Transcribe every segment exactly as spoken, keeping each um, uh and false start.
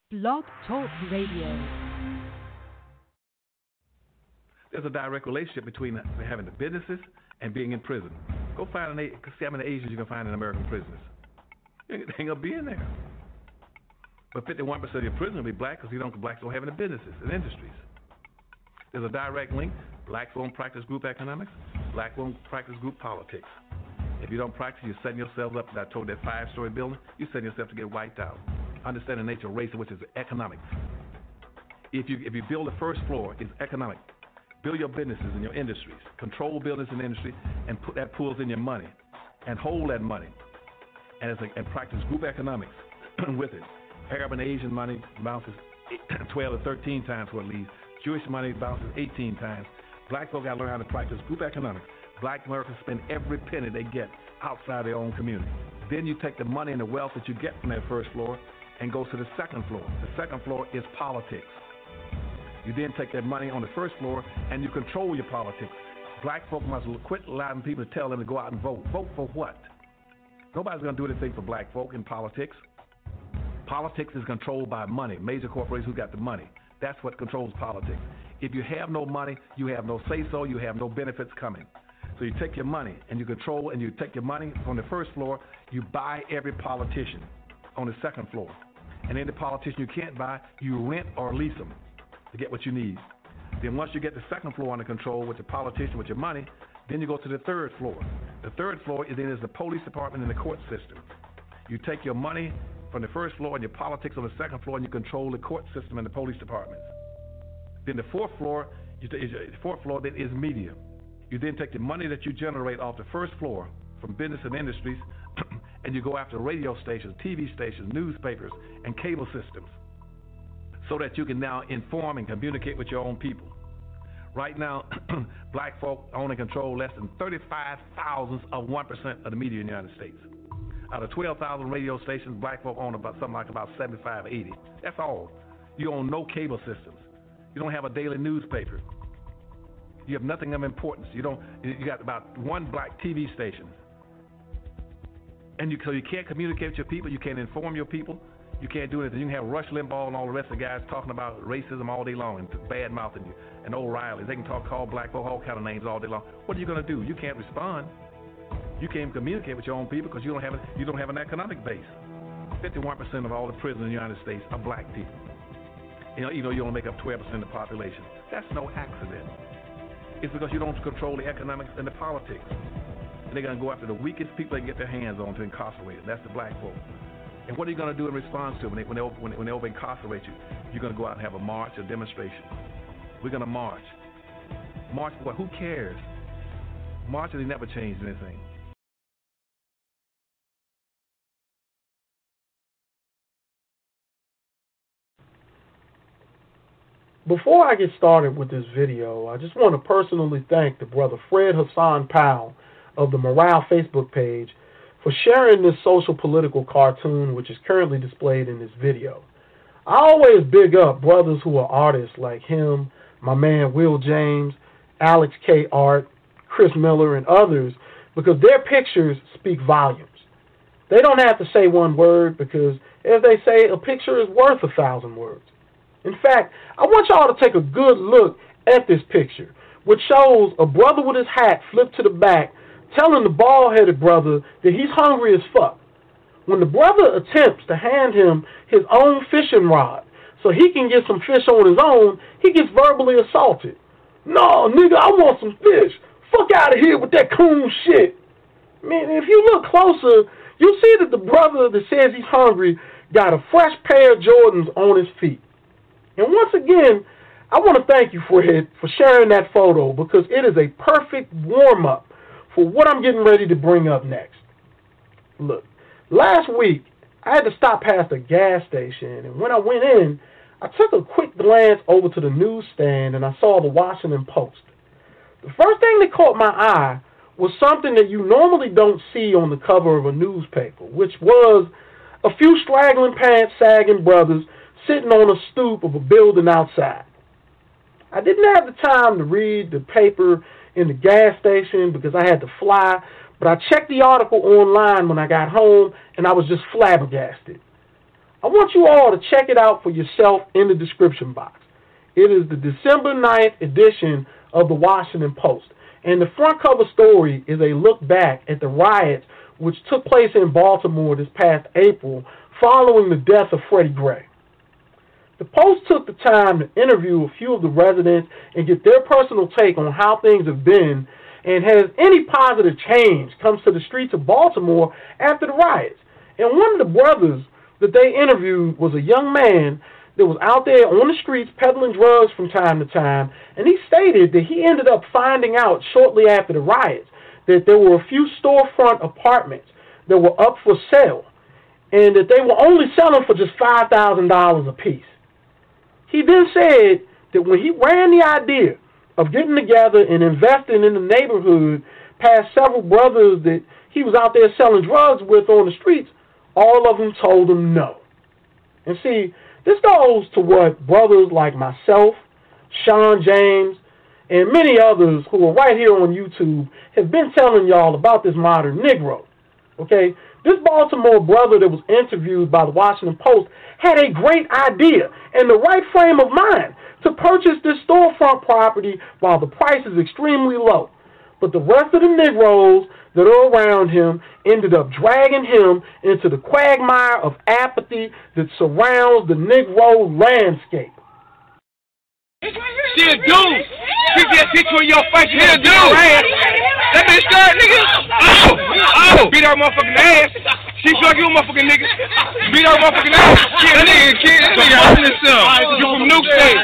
Blog Talk Radio. There's a direct relationship between having the businesses and being in prison. Go find an see how many Asians you can find in American prisons. They ain't gonna be in there. But fifty-one percent of your prisoners will be black because you don't blacks don't have any businesses and industries. There's a direct link. Blacks won't practice group economics. Black won't practice group politics. If you don't practice, you're setting yourself up. I told that five-story building, you're setting yourself to get wiped out. Understand the nature of race, which is economics. If you if you build the first floor, it's economic. Build your businesses and your industries. Control business and industry, and put that pulls in your money, and hold that money, and it's a, and practice group economics with it. Arab and Asian money bounces twelve to thirteen times what it leaves. Jewish money bounces eighteen times. Black folk got to learn how to practice group economics. Black Americans spend every penny they get outside their own community. Then you take the money and the wealth that you get from that first floor and go to the second floor. The second floor is politics. You then take that money on the first floor and you control your politics. Black folk must quit allowing people to tell them to go out and vote. Vote for what? Nobody's going to do anything for black folk in politics. Politics is controlled by money. Major corporations who got the money. That's what controls politics. If you have no money, you have no say-so, you have no benefits coming. So you take your money and you control, and you take your money from the first floor, you buy every politician on the second floor. And any politician you can't buy, you rent or lease them to get what you need. Then once you get the second floor under control with the politician, with your money, then you go to the third floor. The third floor is then is the police department and the court system. You take your money from the first floor and your politics on the second floor, and you control the court system and the police departments. Then the fourth floor, you t- the fourth floor then is media. You then take the money that you generate off the first floor from business and industries, and you go after radio stations, T V stations, newspapers, and cable systems, so that you can now inform and communicate with your own people. Right now, black folk own and control less than thirty-five thousandths of one percent of the media in the United States. Out of twelve thousand radio stations, black folk own about something like about seventy-five, eighty. That's all. You own no cable systems. You don't have a daily newspaper. You have nothing of importance. You don't. You got about one black T V station, and you so you can't communicate with your people. You can't inform your people. You can't do anything. You can have Rush Limbaugh and all the rest of the guys talking about racism all day long and bad mouthing you, and O'Reilly. They can talk, call black folk all kind of names all day long. What are you going to do? You can't respond. You can't communicate with your own people because you don't have a, you don't have an economic base. fifty-one percent of all the prisoners in the United States are black people. You know, even though you only make up twelve percent of the population. That's no accident. It's because you don't control the economics and the politics. And they're going to go after the weakest people they can get their hands on to incarcerate. That's the black folk. And what are you going to do in response to it when they, when they, when they, when they over incarcerate you? You're going to go out and have a march, a demonstration. We're going to march. March for what? Who cares? Marching, they never changed anything. Before I get started with this video, I just want to personally thank the brother Fred Hassan Powell of the Morale Facebook page for sharing this social political cartoon, which is currently displayed in this video. I always big up brothers who are artists like him, my man Will James, Alex K. Art, Chris Miller, and others, because their pictures speak volumes. They don't have to say one word because, as they say, a picture is worth a thousand words. In fact, I want y'all to take a good look at this picture, which shows a brother with his hat flipped to the back, telling the bald-headed brother that he's hungry as fuck. When the brother attempts to hand him his own fishing rod so he can get some fish on his own, he gets verbally assaulted. No, nigga, I want some fish. Fuck out of here with that coon shit. Man, if you look closer, you'll see that the brother that says he's hungry got a fresh pair of Jordans on his feet. And once again, I want to thank you for it, for sharing that photo, because it is a perfect warm-up for what I'm getting ready to bring up next. Look, last week, I had to stop past a gas station, and when I went in, I took a quick glance over to the newsstand, and I saw the Washington Post. The first thing that caught my eye was something that you normally don't see on the cover of a newspaper, which was a few straggling pants sagging brothers sitting on a stoop of a building outside. I didn't have the time to read the paper in the gas station because I had to fly, but I checked the article online when I got home, and I was just flabbergasted. I want you all to check it out for yourself in the description box. It is the December ninth edition of the Washington Post. And the front cover story is a look back at the riots which took place in Baltimore this past April following the death of Freddie Gray. The Post took the time to interview a few of the residents and get their personal take on how things have been and has any positive change comes to the streets of Baltimore after the riots. And one of the brothers that they interviewed was a young man that was out there on the streets peddling drugs from time to time, and he stated that he ended up finding out shortly after the riots that there were a few storefront apartments that were up for sale and that they were only selling for just five thousand dollars a piece. He then said that when he ran the idea of getting together and investing in the neighborhood past several brothers that he was out there selling drugs with on the streets, all of them told him no. And see, this goes to what brothers like myself, Sean James, and many others who are right here on YouTube have been telling y'all about this modern Negro. Okay? This Baltimore brother that was interviewed by the Washington Post had a great idea and the right frame of mind to purchase this storefront property while the price is extremely low. But the rest of the Negroes that are around him ended up dragging him into the quagmire of apathy that surrounds the Negro landscape. She a dude. She just hit you in your face. She a dude. That bitch scared, nigga. Oh, oh. Beat her motherfucking ass. She drug you a motherfucking nigga. Beat her motherfucking ass. Kid, that nigga, kid. That nigga hurting himself. You from Nuke State.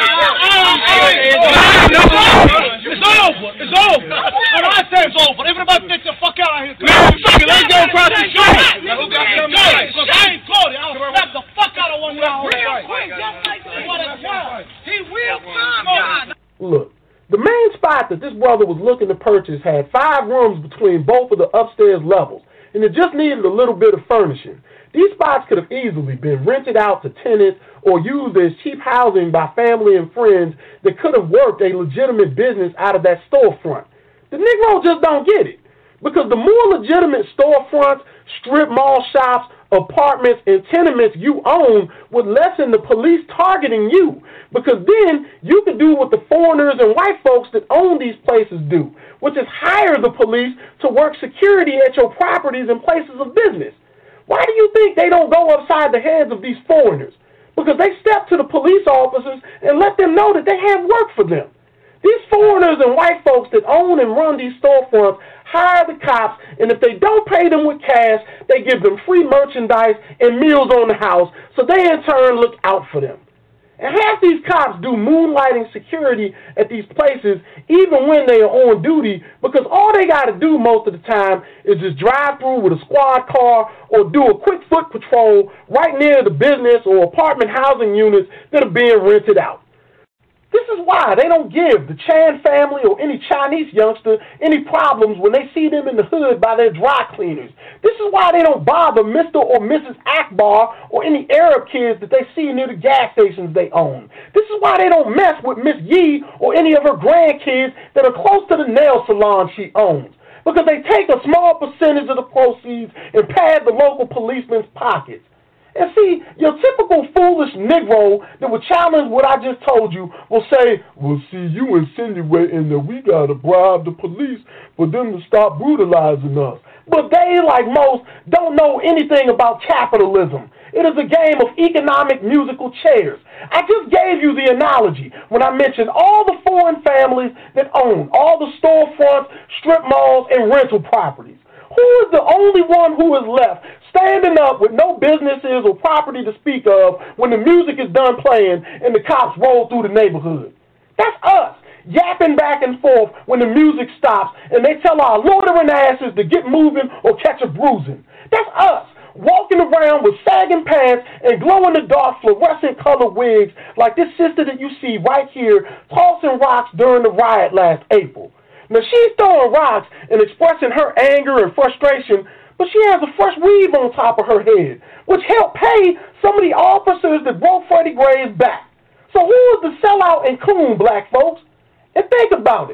It's over. It's over. When I say it's over, everybody get the fuck out of here. Man, fuck it. Let's go across the street. Who got them guys? Because I ain't Cody. I'll slap the fuck out of one of y'all. Real quick, just like this. What a job. He will come, God. Look, the main spot that this brother was looking to purchase had five rooms between both of the upstairs levels, and it just needed a little bit of furnishing. These spots could have easily been rented out to tenants or used as cheap housing by family and friends that could have worked a legitimate business out of that storefront. The Negro just don't get it, because the more legitimate storefronts, strip mall shops, apartments, and tenements you own would lessen the police targeting you, because then you can do what the foreigners and white folks that own these places do, which is hire the police to work security at your properties and places of business. Why do you think they don't go upside the heads of these foreigners? Because they step to the police officers and let them know that they have work for them. These foreigners and white folks that own and run these storefronts hire the cops, and if they don't pay them with cash, they give them free merchandise and meals on the house, so they in turn look out for them. And half these cops do moonlighting security at these places even when they are on duty, because all they got to do most of the time is just drive through with a squad car or do a quick foot patrol right near the business or apartment housing units that are being rented out. This is why they don't give the Chan family or any Chinese youngster any problems when they see them in the hood by their dry cleaners. This is why they don't bother Mister or Missus Akbar or any Arab kids that they see near the gas stations they own. This is why they don't mess with Miss Yee or any of her grandkids that are close to the nail salon she owns, because they take a small percentage of the proceeds and pad the local policeman's pockets. And see, your typical foolish Negro that would challenge what I just told you will say, well, see, you insinuating that we got to bribe the police for them to stop brutalizing us. But they, like most, don't know anything about capitalism. It is a game of economic musical chairs. I just gave you the analogy when I mentioned all the foreign families that own all the storefronts, strip malls, and rental properties. Who is the only one who is left standing up with no businesses or property to speak of when the music is done playing and the cops roll through the neighborhood? That's us, yapping back and forth when the music stops and they tell our loitering asses to get moving or catch a bruising. That's us, walking around with sagging pants and glow-in-the-dark fluorescent color wigs like this sister that you see right here tossing rocks during the riot last April. Now, she's throwing rocks and expressing her anger and frustration, but she has a fresh weave on top of her head, which helped pay some of the officers that broke Freddie Gray's back. So who is the sellout and coon, black folks? And think about it.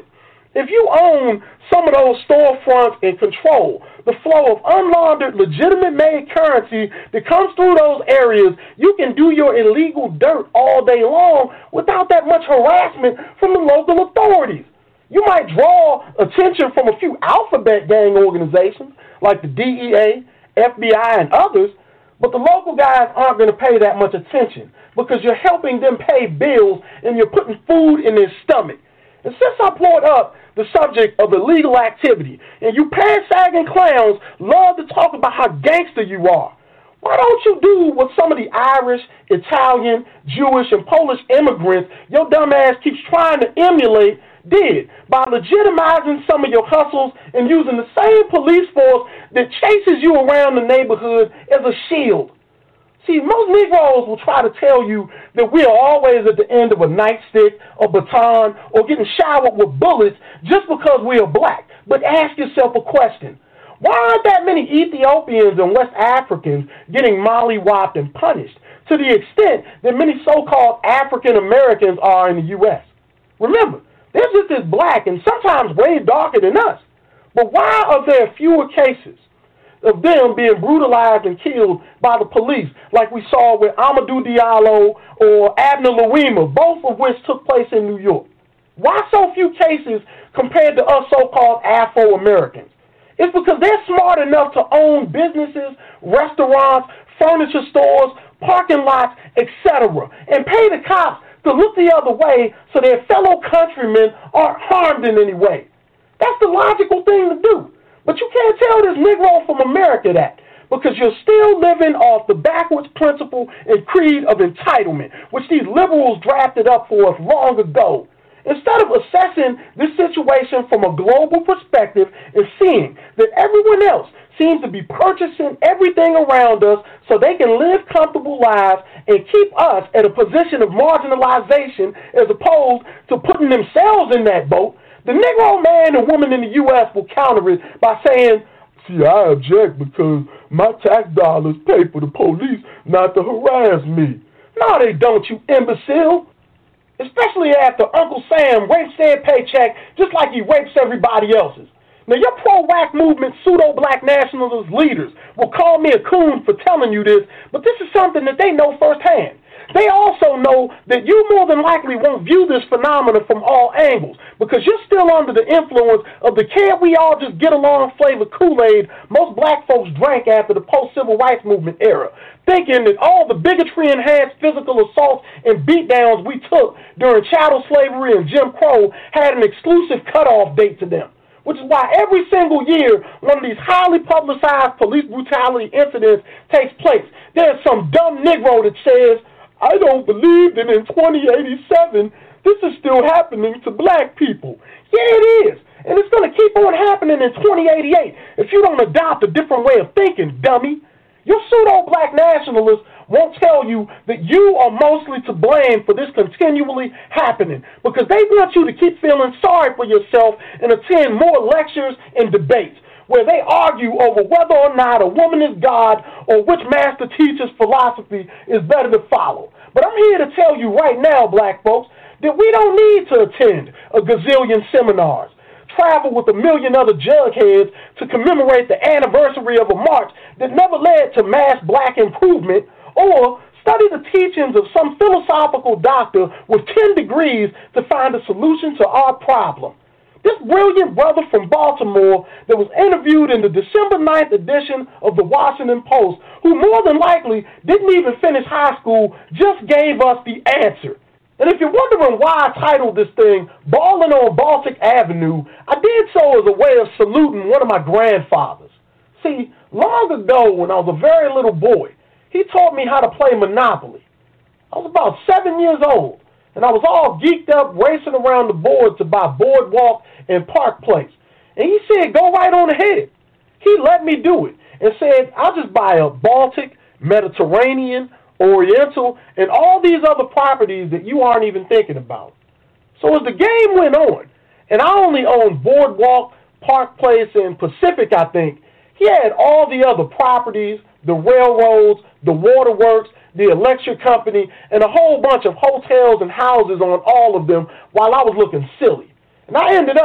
If you own some of those storefronts and control the flow of unlaundered, legitimate-made currency that comes through those areas, you can do your illegal dirt all day long without that much harassment from the local authorities. You might draw attention from a few alphabet gang organizations like the D E A, F B I, and others, but the local guys aren't going to pay that much attention because you're helping them pay bills and you're putting food in their stomach. And since I brought up the subject of illegal activity, and you pants-sagging clowns love to talk about how gangster you are, why don't you do what some of the Irish, Italian, Jewish, and Polish immigrants your dumb ass keeps trying to emulate did by legitimizing some of your hustles and using the same police force that chases you around the neighborhood as a shield? See, most Negroes will try to tell you that we are always at the end of a nightstick or baton or getting showered with bullets just because we are black. But ask yourself a question. Why aren't that many Ethiopians and West Africans getting mollywopped and punished to the extent that many so-called African Americans are in the U S? Remember, they're just as black and sometimes way darker than us. But why are there fewer cases of them being brutalized and killed by the police, like we saw with Amadou Diallo or Abner Louima, both of which took place in New York? Why so few cases compared to us so-called Afro-Americans? It's because they're smart enough to own businesses, restaurants, furniture stores, parking lots, et cetera, and pay the cops to look the other way so their fellow countrymen aren't harmed in any way. That's the logical thing to do. But you can't tell this Negro from America that, because you're still living off the backwards principle and creed of entitlement, which these liberals drafted up for us long ago. Instead of assessing this situation from a global perspective and seeing that everyone else seems to be purchasing everything around us so they can live comfortable lives and keep us at a position of marginalization as opposed to putting themselves in that boat, the Negro man and woman in the U S will counter it by saying, see, I object because my tax dollars pay for the police not to harass me. No, they don't, you imbecile. Especially after Uncle Sam rapes their paycheck just like he rapes everybody else's. Now, your pro-whack movement pseudo-black nationalist leaders will call me a coon for telling you this, but this is something that they know firsthand. They also know that you more than likely won't view this phenomenon from all angles because you're still under the influence of the can't we all just get along flavor Kool-Aid most black folks drank after the post-civil rights movement era, thinking that all the bigotry-enhanced physical assaults and beatdowns we took during chattel slavery and Jim Crow had an exclusive cutoff date to them. Which is why every single year one of these highly publicized police brutality incidents takes place, there's some dumb Negro that says, I don't believe that in twenty eighty-seven this is still happening to black people. Yeah, it is. And it's going to keep on happening in twenty eighty-eight if you don't adopt a different way of thinking, dummy. Your pseudo-black nationalists won't tell you that you are mostly to blame for this continually happening because they want you to keep feeling sorry for yourself and attend more lectures and debates where they argue over whether or not a woman is God or which master teacher's philosophy is better to follow. But I'm here to tell you right now, black folks, that we don't need to attend a gazillion seminars, travel with a million other jugheads to commemorate the anniversary of a march that never led to mass black improvement, or study the teachings of some philosophical doctor with ten degrees to find a solution to our problem. This brilliant brother from Baltimore that was interviewed in the December ninth edition of the Washington Post, who more than likely didn't even finish high school, just gave us the answer. And if you're wondering why I titled this thing Ballin' on Baltic Avenue, I did so as a way of saluting one of my grandfathers. See, long ago when I was a very little boy, he taught me how to play Monopoly. I was about seven years old, and I was all geeked up racing around the board to buy Boardwalk and Park Place. And he said, go right on ahead. He let me do it and said, I'll just buy a Baltic, Mediterranean, Oriental, and all these other properties that you aren't even thinking about. So as the game went on, and I only owned Boardwalk, Park Place, and Pacific, I think, he had all the other properties, the railroads, the waterworks, the electric company, and a whole bunch of hotels and houses on all of them while I was looking silly. And I ended up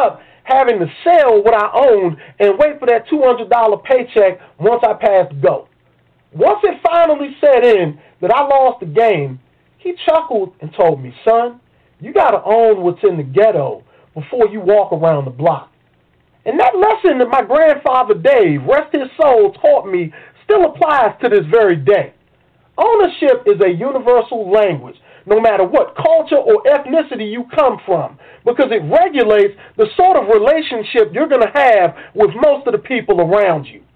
having to sell what I owned and wait for that two hundred dollars paycheck once I passed go. Once it finally set in that I lost the game, he chuckled and told me, son, you got to own what's in the ghetto before you walk around the block. And that lesson that my grandfather Dave, rest his soul, taught me still applies to this very day. Ownership is a universal language, no matter what culture or ethnicity you come from, because it regulates the sort of relationship you're going to have with most of the people around you.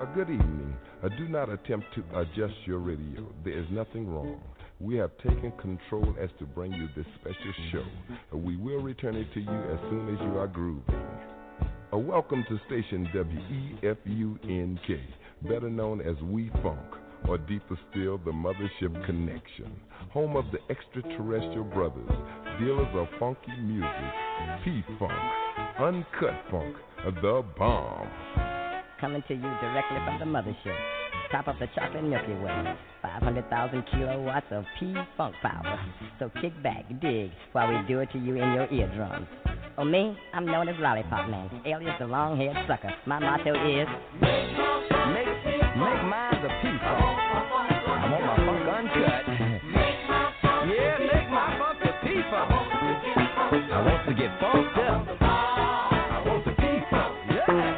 good evening. Uh, do not attempt to adjust your radio. There is nothing wrong. We have taken control as to bring you this special show. Uh, we will return it to you as soon as you are grooving. Uh, welcome to station W E F U N K, better known as We Funk, or deeper still, the Mothership Connection, home of the extraterrestrial brothers, dealers of funky music, P-Funk, Uncut Funk, the bomb. Coming to you directly from the mothership, top of the chocolate Milky Way, five hundred thousand kilowatts of P-Funk power. So kick back, dig, while we do it to you in your eardrums. Oh, me, I'm known as Lollipop Man, alias the long-haired sucker. My motto is, make, make mine the P-Funk. I want my funk uncut. Yeah, make my funk the P-Funk. I want to get funked up. I want the P-Funk. Yeah.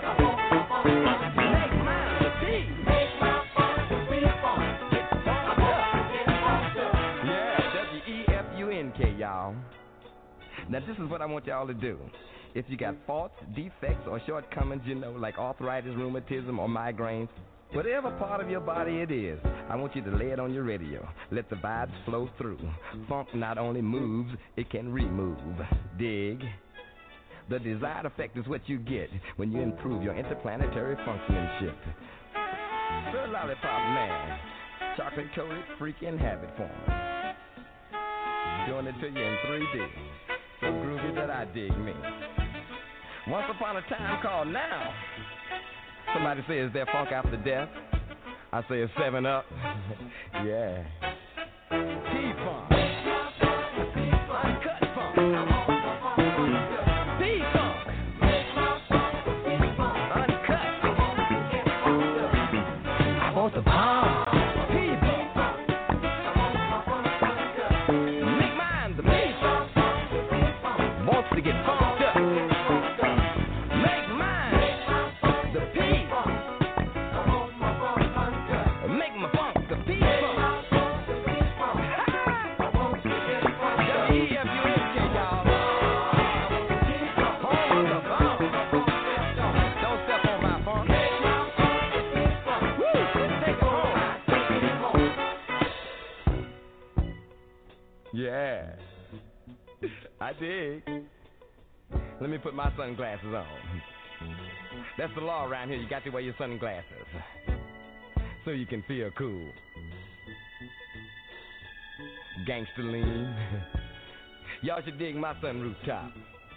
Y'all. Now this is what I want y'all to do. If you got faults, defects, or shortcomings, you know, like arthritis, rheumatism, or migraines, whatever part of your body it is, I want you to lay it on your radio. Let the vibes flow through. Funk not only moves, it can remove. Dig. The desired effect is what you get when you improve your interplanetary functionship. Sir Lollipop Man, chocolate-coated freaking habit former. Doing it to you in three D. So groovy that I dig me. Once upon a time called now. Somebody says they're funk after death. I say it's seven up. Yeah. P-Funk. Uncut funk. P-Funk. Uncut. I want the bomb. To get funked up. Make mine the P. Make my funk the P. W E F U N K, y'all. Home of the bomb. Don't step on my funk. Woo, let's take it home. Yeah, I dig. Let me put my sunglasses on. That's the law around here. You got to wear your sunglasses so you can feel cool. Gangster lean. Y'all should dig my sunroof top.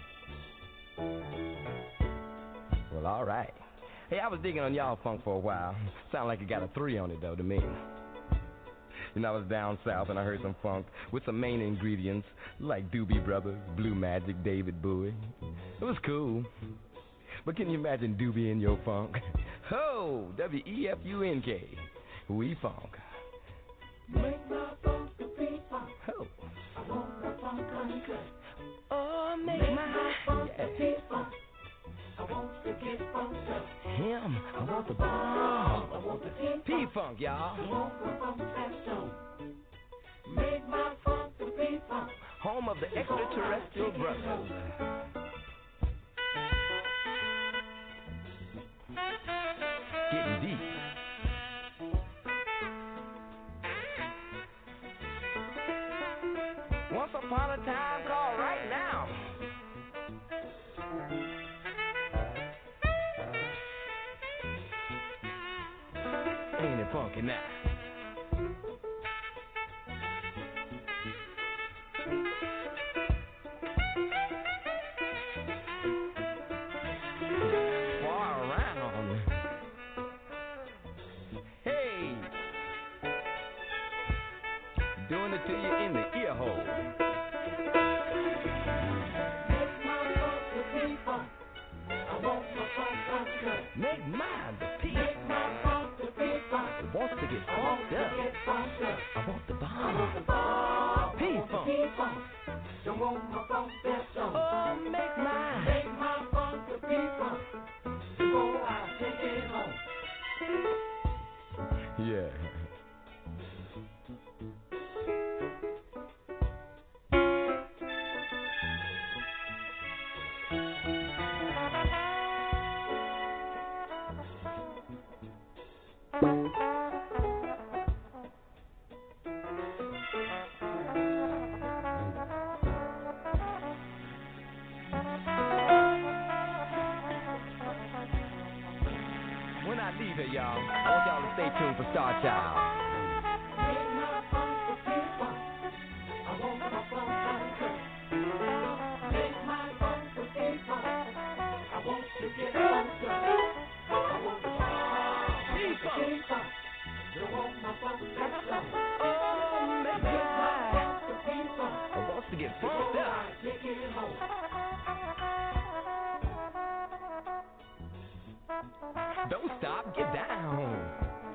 Well, all right. Hey, I was digging on y'all funk for a while. Sound like it got a three on it, though, to me. You know, I was down south and I heard some funk with some main ingredients like Doobie Brothers, Blue Magic, David Bowie. It was cool. But can you imagine Doobie in your funk? Ho! W E F U N K. We funk. Make my funk the P-Funk. Ho! I want the funk uncut. Oh, make, make my, my funk yeah. the P-Funk. I want to get funked up. Him. I want the bomb. bomb. I want the P-Funk. P-Funk, y'all. I want the funk that's so. Make my funk the P-Funk. Home of the extraterrestrial brothers. Getting deep. Once upon a time called right now. Ain't it funky now? Far around. Hey, doing it to you in the ear hole. Make my funk the P-Funk. I want my funk uncut. Make mine the P. Make my funk the P-Funk. It wants to get I want funked to up. get funked up. I want the I want the bomb. bomb. P-Funk. P-Funk. Don't want my funk that's on. Oh, make mine. Make my funk the P-Funk. Before I take it home. Yeah. leave here, y'all, I want y'all to stay tuned for Star Child. Don't stop, get down.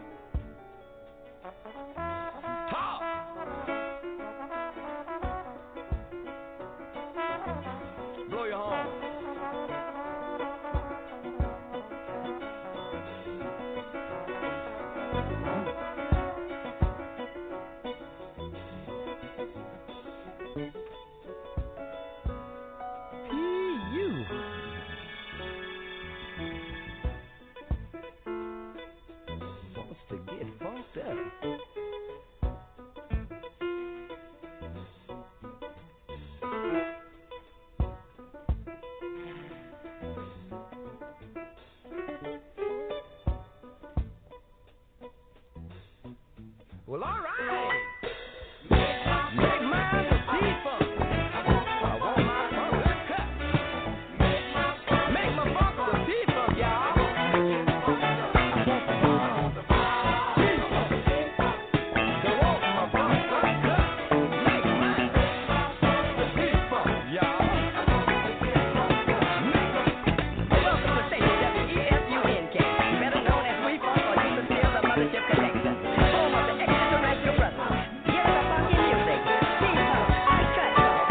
Talk. Blow your horn. Well, all right. Make mine the P-Funk. I want my funk cut. Make my funk the P-Funk, y'all. Go on, my funk cut. Make mine the P-Funk, y'all. Welcome to station W E S U N K, better known as We Funk, or you can still the Mothership Connection. Home of the extraterrestrial brothers. Get the funky music. P-Funk, cut song.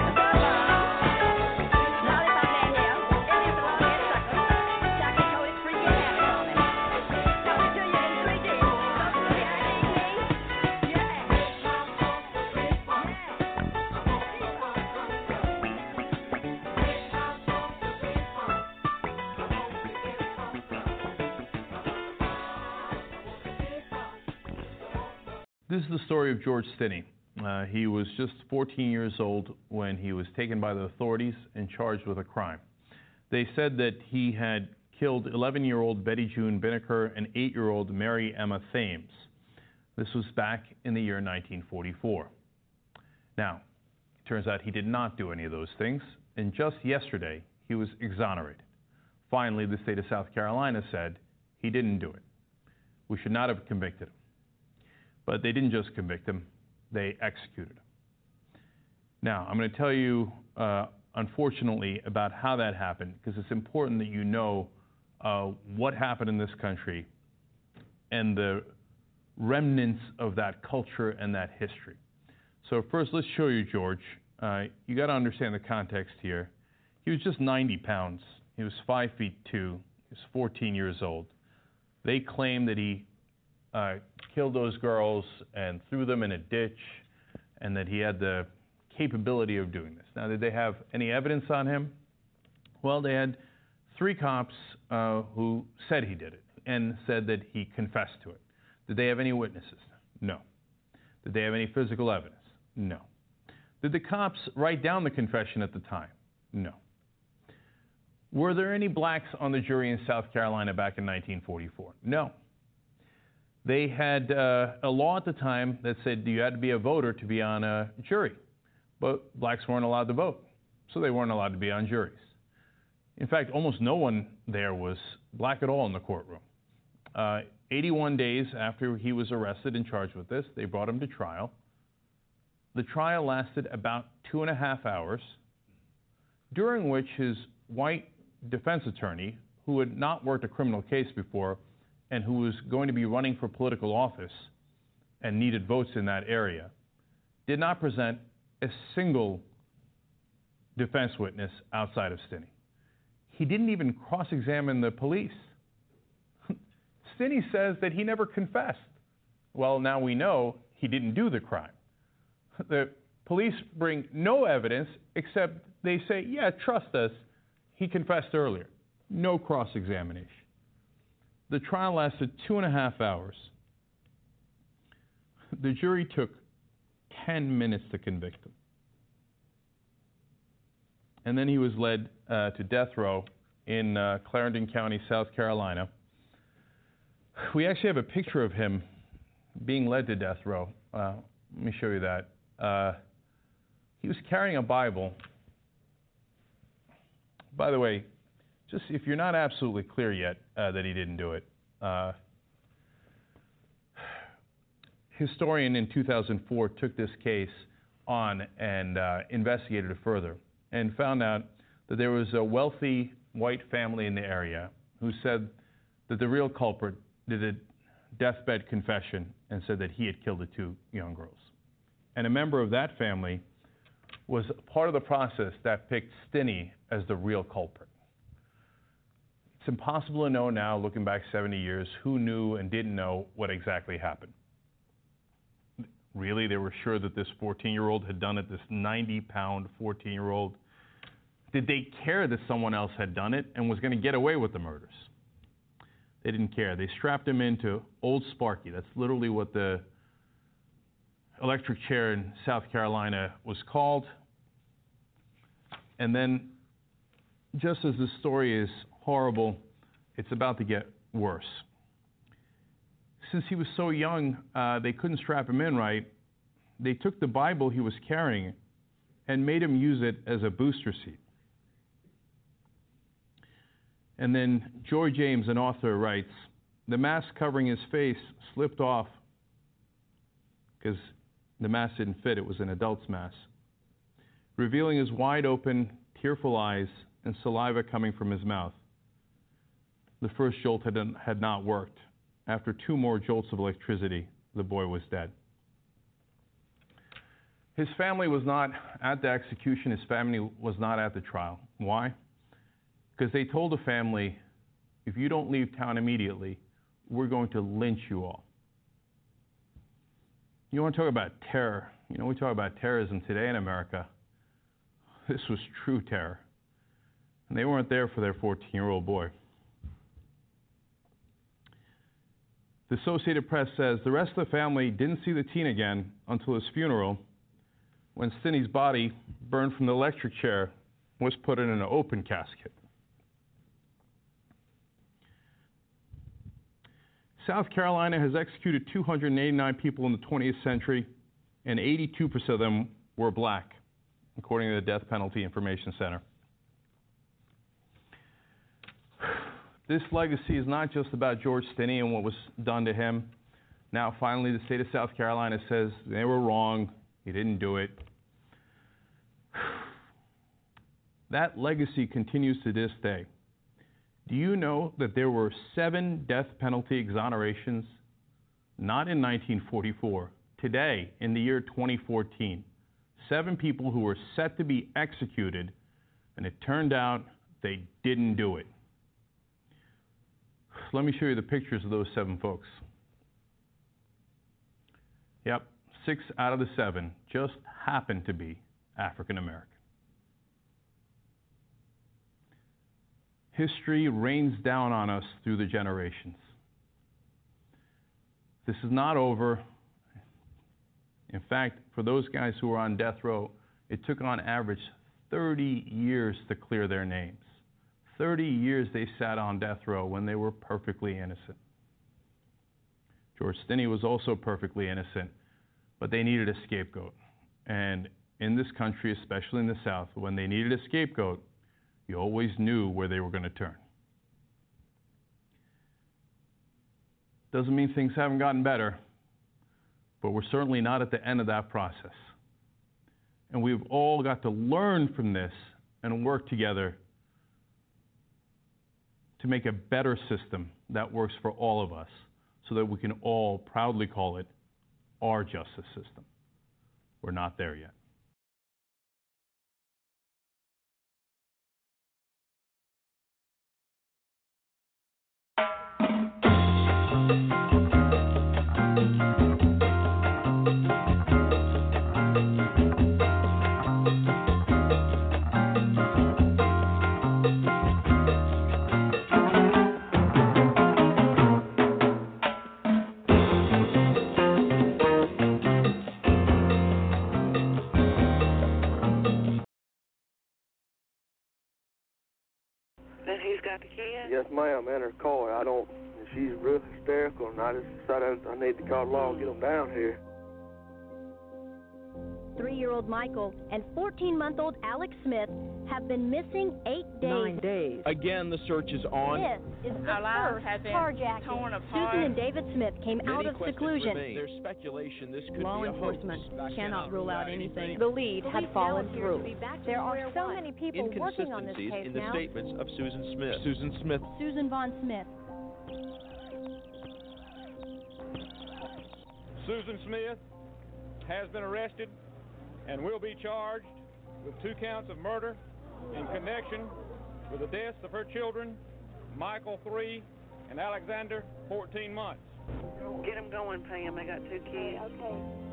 Lollipop man here. It is a long-head sucker. Chocolate-coated freaky habit on him. Talking to you in three D. Something really happening me. Yeah. This is the story of George Stinney. Uh, he was just fourteen years old when he was taken by the authorities and charged with a crime. They said that he had killed eleven-year-old Betty June Binnicker and eight-year-old Mary Emma Thames. This was back in the year nineteen forty-four. Now, it turns out he did not do any of those things, and just yesterday he was exonerated. Finally, the state of South Carolina said he didn't do it. We should not have convicted him. But they didn't just convict him, they executed him. Now, I'm going to tell you, uh, unfortunately, about how that happened, because it's important that you know uh, what happened in this country and the remnants of that culture and that history. So first, let's show you George. Uh, you got to understand the context here. He was just ninety pounds. He was five feet two. He was fourteen years old. They claim that he uh, killed those girls and threw them in a ditch, and that he had the capability of doing this. Now, did they have any evidence on him? Well, they had three cops uh, who said he did it and said that he confessed to it. Did they have any witnesses? No. Did they have any physical evidence? No. Did the cops write down the confession at the time? No. Were there any blacks on the jury in South Carolina back in nineteen forty-four? No. They had uh, a law at the time that said you had to be a voter to be on a jury, but blacks weren't allowed to vote, so they weren't allowed to be on juries. In fact, almost no one there was black at all in the courtroom. Uh, eighty-one days after he was arrested and charged with this, they brought him to trial. The trial lasted about two and a half hours, during which his white defense attorney, who had not worked a criminal case before and who was going to be running for political office and needed votes in that area, did not present a single defense witness outside of Stinney. He didn't even cross-examine the police. Stinney says that he never confessed. Well, now we know he didn't do the crime. The police bring no evidence except they say, yeah, trust us, he confessed earlier. No cross-examination. The trial lasted two and a half hours. The jury took ten minutes to convict him. And then he was led uh, to death row in uh, Clarendon County, South Carolina. we actually have a picture of him being led to death row. Uh, let me show you that. Uh, he was carrying a Bible. By the way, just if you're not absolutely clear yet uh, that he didn't do it, uh, historian in two thousand four took this case on and uh, investigated it further and found out that there was a wealthy white family in the area who said that the real culprit did a deathbed confession and said that he had killed the two young girls. And a member of that family was part of the process that picked Stinney as the real culprit. It's impossible to know now, looking back seventy years, who knew and didn't know what exactly happened. Really, they were sure that this fourteen-year-old had done it, this ninety-pound fourteen-year-old. Did they care that someone else had done it and was going to get away with the murders? They didn't care. They strapped him into Old Sparky. That's literally what the electric chair in South Carolina was called. And then, just as the story is horrible, it's about to get worse. Since he was so young, uh, they couldn't strap him in right. They took the Bible he was carrying and made him use it as a booster seat. And then Joy James, an author, writes, the mask covering his face slipped off because the mask didn't fit. It was an adult's mask, revealing his wide open, tearful eyes and saliva coming from his mouth. The first jolt had, had not worked. After two more jolts of electricity, the boy was dead. His family was not at the execution. His family was not at the trial. Why? Because they told the family, if you don't leave town immediately, we're going to lynch you all. You want to talk about terror? You know, we talk about terrorism today in America. This was true terror. And they weren't there for their fourteen-year-old boy. The Associated Press says the rest of the family didn't see the teen again until his funeral, when Stinney's body, burned from the electric chair, was put in an open casket. South Carolina has executed two hundred eighty-nine people in the twentieth century, and eighty-two percent of them were black, according to the Death Penalty Information Center. This legacy is not just about George Stinney and what was done to him. Now, finally, the state of South Carolina says they were wrong. He didn't do it. That legacy continues to this day. Do you know that there were seven death penalty exonerations, not in nineteen forty-four, today, in the year twenty fourteen? Seven people who were set to be executed, and it turned out they didn't do it. Let me show you the pictures of those seven folks. Yep, six out of the seven just happened to be African American. History rains down on us through the generations. This is not over. In fact, for those guys who were on death row, it took on average thirty years to clear their names. thirty years they sat on death row when they were perfectly innocent. George Stinney was also perfectly innocent, but they needed a scapegoat. And in this country, especially in the South, when they needed a scapegoat, you always knew where they were going to turn. Doesn't mean things haven't gotten better, but we're certainly not at the end of that process. And we've all got to learn from this and work together to make a better system that works for all of us so that we can all proudly call it our justice system. We're not there yet. Yes, ma'am. Enter caller. I don't. she's real hysterical, and I just decided I need to call law and get them down here. Three-year-old Michael and fourteen-month-old Alex Smith have been missing eight days. Nine days. Again, the search is on. This is the Our lives first have been carjacking. torn apart. Susan and David Smith came Many out of questions seclusion. remain. There's speculation this could Law be a enforcement hoax. cannot rule out anything. The lead had fallen through. There are so many people working on this Inconsistencies case in the now. statements of Susan Smith. Susan Smith. Susan Vaughn Smith. Susan Smith has been arrested and will be charged with two counts of murder in connection with the deaths of her children, Michael, three, and Alexander, fourteen months. Get them going, Pam. I got two kids. Okay.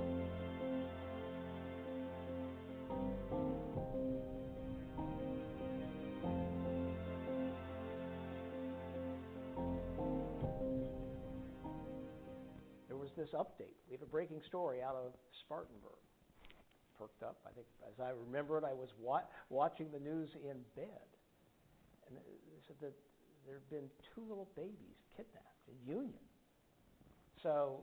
There was this update. We have a breaking story out of Spartanburg. Perked up. I think, as I remember it, I was wa- watching the news in bed, and they said that there had been two little babies kidnapped in Union. So,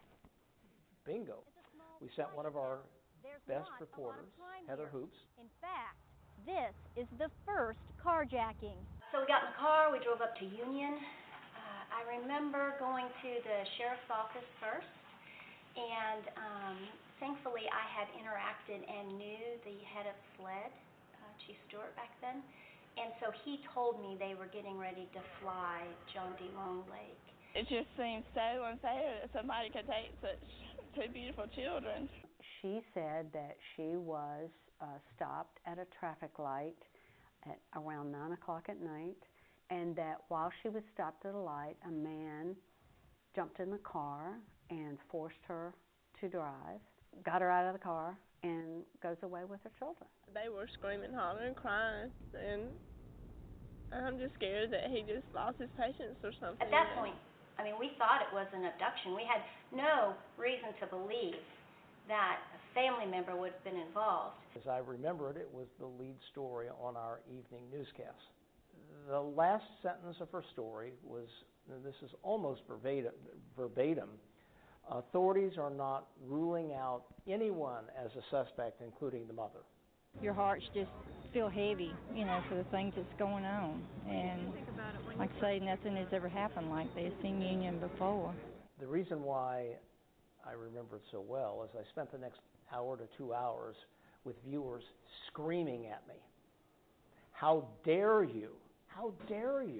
bingo. We sent one of our best reporters, Heather Hoops. In fact, this is the first carjacking. So we got in the car, we drove up to Union. Uh, I remember going to the sheriff's office first, and um, thankfully I had interacted and knew the head of SLED, uh, Chief Stewart back then, and so he told me they were getting ready to fly John D. Long Lake. It just seems so unfair that somebody could take such two beautiful children. She said that she was uh, stopped at a traffic light at around nine o'clock at night, and that while she was stopped at a light, a man jumped in the car and forced her to drive, got her out of the car, and goes away with her children. They were screaming, hollering, crying, and I'm just scared that he just lost his patience or something. At that point, I mean, we thought it was an abduction. We had no reason to believe that a family member would have been involved. As I remember it, it was the lead story on our evening newscast. The last sentence of her story was, and this is almost verbatim, verbatim, authorities are not ruling out anyone as a suspect, including the mother. Your hearts just feel heavy, you know, for the things that's going on. And like I say, nothing has ever happened like this in Union before. The reason why I remember it so well is I spent the next hour to two hours with viewers screaming at me. How dare you? How dare you?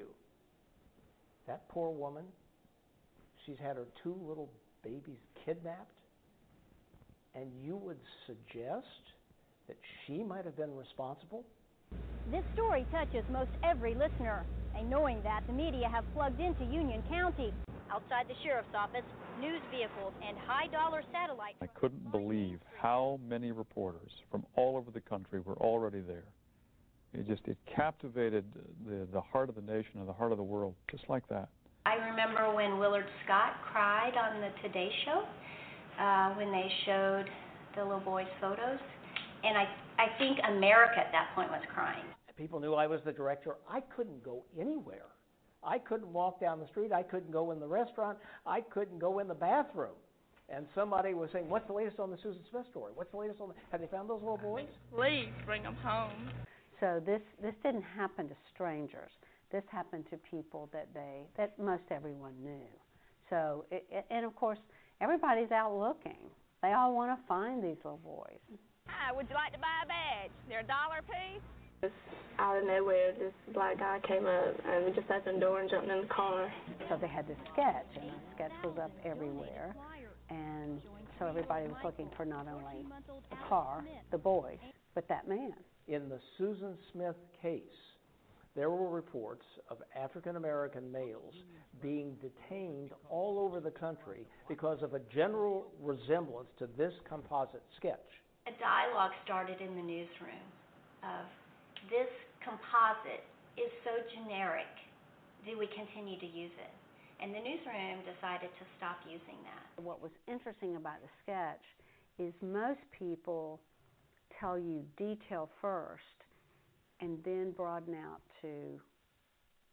That poor woman, she's had her two little babies kidnapped, and you would suggest that she might have been responsible? This story touches most every listener, and knowing that, the media have plugged into Union County. Outside the sheriff's office, news vehicles and high-dollar satellites. I couldn't believe how many reporters from all over the country were already there. It just, it captivated the, the heart of the nation and the heart of the world, just like that. I remember when Willard Scott cried on the Today Show, uh, when they showed the little boy's photos. And I, I think America at that point was crying. People knew I was the director. I couldn't go anywhere. I couldn't walk down the street. I couldn't go in the restaurant. I couldn't go in the bathroom. And somebody was saying, what's the latest on the Susan Smith story? What's the latest on the... Have they found those little boys? Please bring them home. So this, this didn't happen to strangers. This happened to people that they, that most everyone knew. So, it, it, and of course, everybody's out looking. They all want to find these little boys. Hi, would you like to buy a badge? They're a dollar a piece. Just out of nowhere, this black guy came up and we just opened the door and jumped in the car. So they had this sketch, and the sketch was up everywhere. And so everybody was looking for not only the car, the boys, but that man. In the Susan Smith case, there were reports of African-American males being detained all over the country because of a general resemblance to this composite sketch. A dialogue started in the newsroom of, this composite is so generic, do we continue to use it? And the newsroom decided to stop using that. What was interesting about the sketch is most people tell you detail first and then broaden out to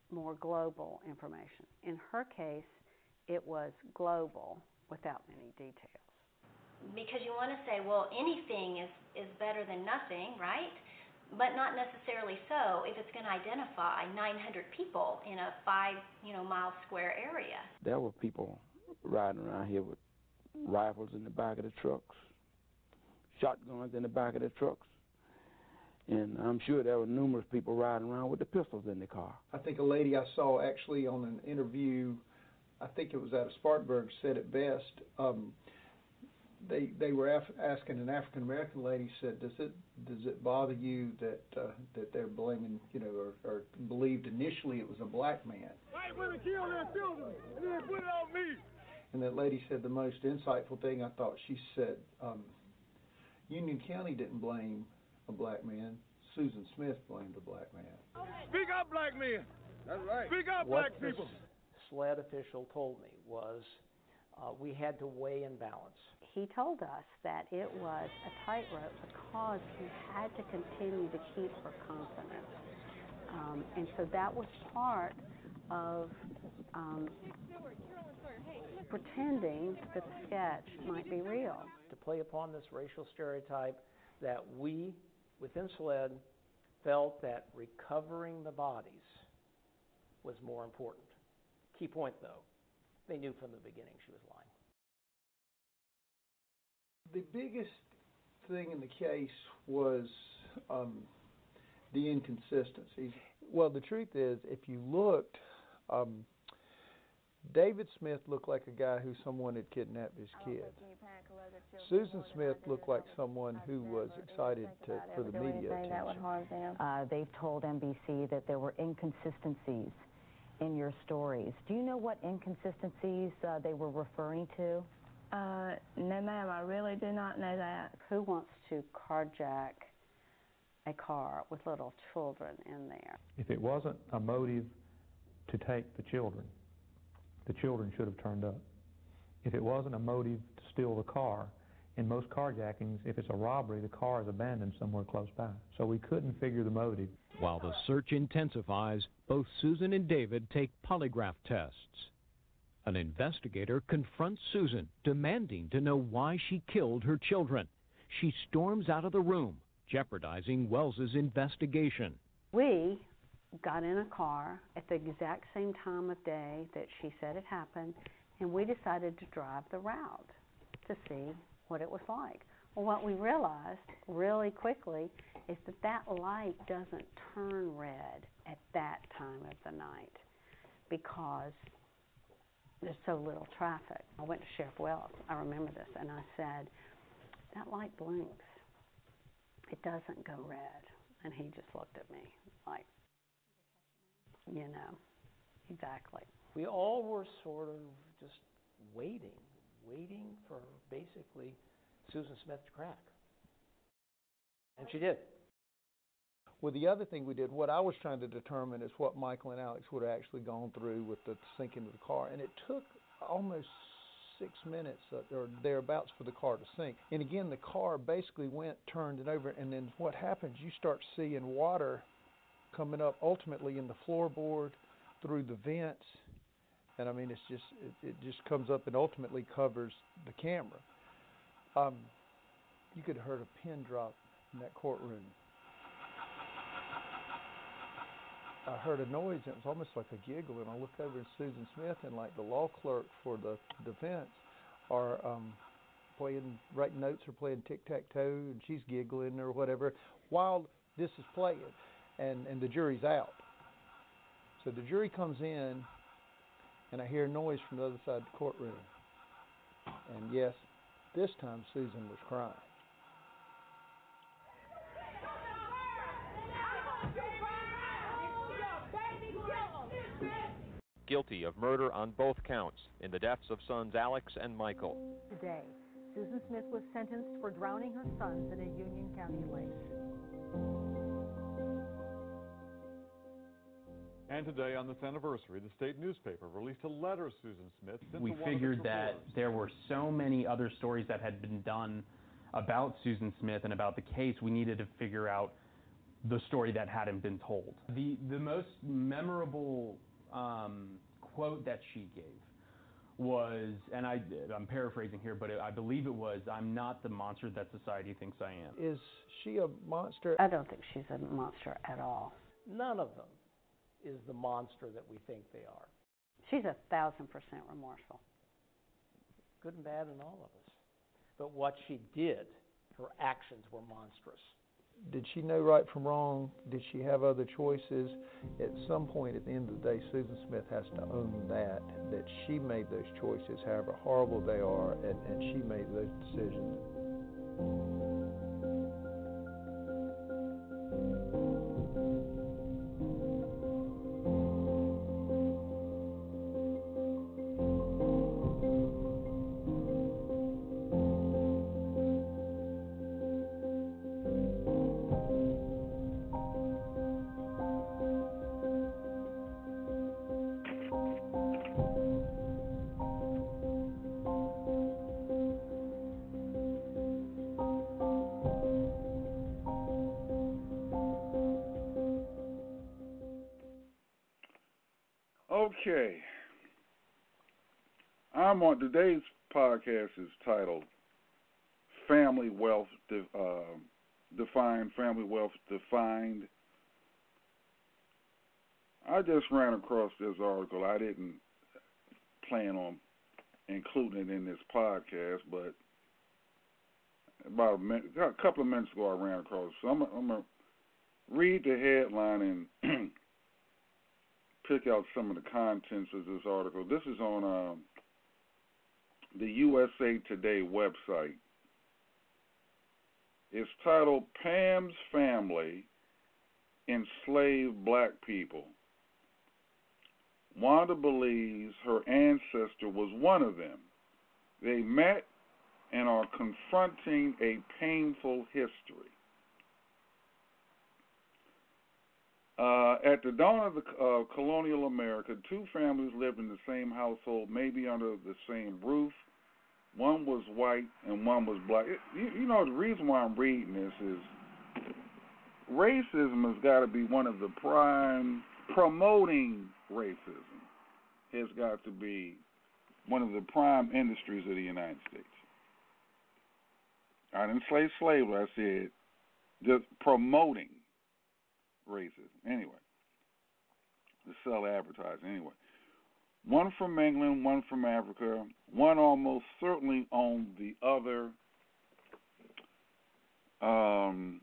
more global information. In her case, it was global without many details. Because you want to say, well, anything is, is better than nothing, right? But not necessarily so if it's going to identify nine hundred people in a five, you know, mile square area. There were people riding around here with rifles in the back of the trucks, shotguns in the back of the trucks, and I'm sure there were numerous people riding around with the pistols in the car. I think a lady I saw actually on an interview, I think it was out of Spartanburg, said it best. Um, They they were af- asking an African American lady, said, does it does it bother you that uh, that they're blaming, you know, or, or believed initially it was a black man? White women kill their children and then put it on me. And that lady said the most insightful thing I thought. She said, um, Union County didn't blame a black man. Susan Smith blamed a black man. Speak up, black men. That's right. Speak up, What black people. This SLED official told me was uh, we had to weigh and balance. He told us that it was a tightrope because he had to continue to keep her confidence. Um, and so that was part of um, pretending that the sketch might be real. To play upon this racial stereotype that we, within SLED, felt that recovering the bodies was more important. Key point, though, they knew from the beginning she was lying. The biggest thing in the case was um, the inconsistencies. Well, the truth is, if you looked, um, David Smith looked like a guy who someone had kidnapped his kid. Susan Smith looked like someone who was excited to, for the media attention. Uh, they've told N B C that there were inconsistencies in your stories. Do you know what inconsistencies uh, they were referring to? Uh, no, ma'am, I really do not know that. Who wants to carjack a car with little children in there? If it wasn't a motive to take the children, the children should have turned up. If it wasn't a motive to steal the car, in most carjackings, if it's a robbery, the car is abandoned somewhere close by. So we couldn't figure the motive. While the search intensifies, both Susan and David take polygraph tests. An investigator confronts Susan, demanding to know why she killed her children. She storms out of the room, jeopardizing Wells's investigation. We got in a car at the exact same time of day that she said it happened, and we decided to drive the route to see what it was like. Well, what we realized really quickly is that that light doesn't turn red at that time of the night because there's so little traffic. I went to Sheriff Wells, I remember this, and I said, that light blinks. It doesn't go red. And he just looked at me like, you know, exactly. We all were sort of just waiting, waiting for basically Susan Smith to crack. And she did. Well, the other thing we did, what I was trying to determine is what Michael and Alex would have actually gone through with the sinking of the car. And it took almost six minutes or thereabouts for the car to sink. And again, the car basically went, turned it over, and then what happens, you start seeing water coming up ultimately in the floorboard, through the vents. And I mean, it's just, it, it just comes up and ultimately covers the camera. Um, you could have heard a pin drop in that courtroom. I heard a noise, and it was almost like a giggle, and I looked over at Susan Smith, and like the law clerk for the defense are um, playing, writing notes or playing tic-tac-toe, and she's giggling or whatever, while this is playing, and, and the jury's out. So the jury comes in, and I hear a noise from the other side of the courtroom. And yes, this time Susan was crying. Guilty of murder on both counts in the deaths of sons Alex and Michael. Today, Susan Smith was sentenced for drowning her sons in a Union County lake. And today, on this anniversary, the state newspaper released a letter Susan Smith sent We to one figured of its that reporters. there were so many other stories that had been done about Susan Smith and about the case, we needed to figure out the story that hadn't been told. The the most memorable um, quote that she gave was, and I, I'm paraphrasing here, but I believe it was, "I'm not the monster that society thinks I am." Is she a monster? I don't think she's a monster at all. None of them is the monster that we think they are. She's a thousand percent remorseful. Good and bad in all of us. But what she did, her actions were monstrous. Did she know right from wrong? Did she have other choices? At some point at the end of the day, Susan Smith has to own that, that she made those choices, however horrible they are, and, and she made those decisions. Okay. I'm on today's podcast is titled Family Wealth De, uh, Defined, Family Wealth Defined. I just ran across this article. I didn't plan on including it in this podcast, but about a, minute, a couple of minutes ago I ran across it. So I'm, I'm going to read the headline and pick out some of the contents of this article. This is on um, the U S A Today website. It's titled Pam's Family Enslaved Black People. Wanda believes her ancestor was one of them. They met and are confronting a painful history. Uh, at the dawn of the, uh, colonial America, two families lived in the same household, maybe under the same roof. One was white and one was black. It, you, you know, the reason why I'm reading this is racism has got to be one of the prime, promoting racism has got to be one of the prime industries of the United States. I didn't say slavery, I said just promoting racism. Anyway, to sell advertising. Anyway, one from England, one from Africa. One almost certainly owned the other. Um,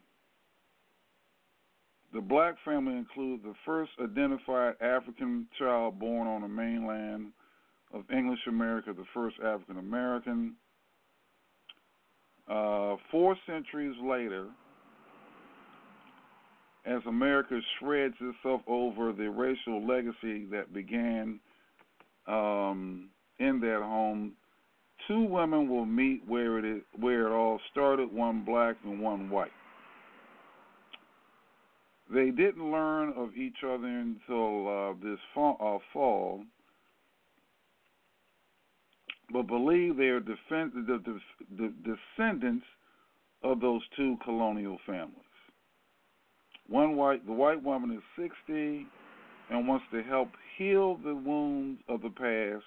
the black family includes the first identified African child born on the mainland of English America, the first African American. Uh, four centuries later, as America shreds itself over the racial legacy that began um, in that home, two women will meet where it is, where it all started, one black and one white. They didn't learn of each other until uh, this fall, uh, fall, but believe they are defend- the, the, the descendants of those two colonial families. One white, the white woman is sixty and wants to help heal the wounds of the past.